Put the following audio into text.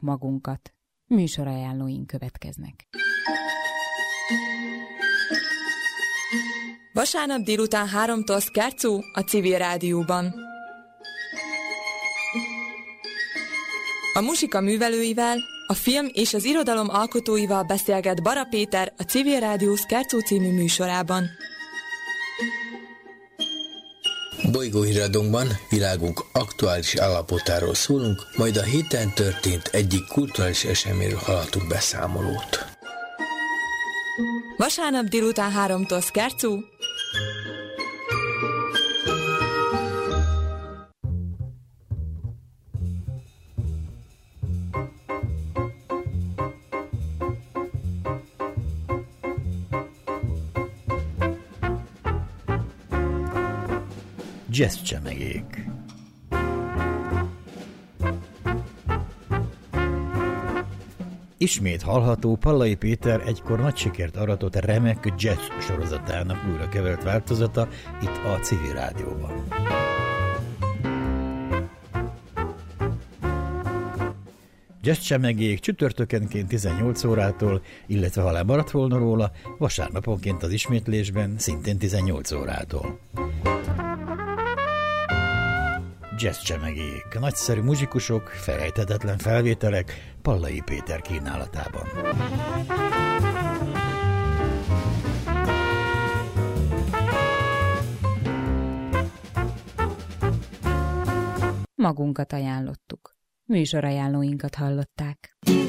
magunkat. Műsorajánlóink következnek. Vasárnap délután 3-tól Skercó a Civil Rádióban. A muzsika művelőivel, a film és az irodalom alkotóival beszélget Bara Péter a Civil Rádió Skercó című műsorában. Bolygóhíradónkban világunk aktuális állapotáról szólunk, majd a héten történt egyik kulturális eseményről hallhatunk beszámolót. Vasárnap délután 3-tól Skercó. Jazzcsemegék. Ismét hallható Pallai Péter egykor nagy sikert aratott remek jazz sorozatának újra kevert változata itt a Civil Rádióban. Jazzcsemegék csütörtökenként 18 órától, illetve ha lemaradt volna róla, vasárnaponként az ismétlésben szintén 18 órától. Jazzcsemegék, nagyszerű muzsikusok, felejthetetlen felvételek Pallai Péter kínálatában. Magunkat ajánlottuk. Műsorajánlóinkat hallották.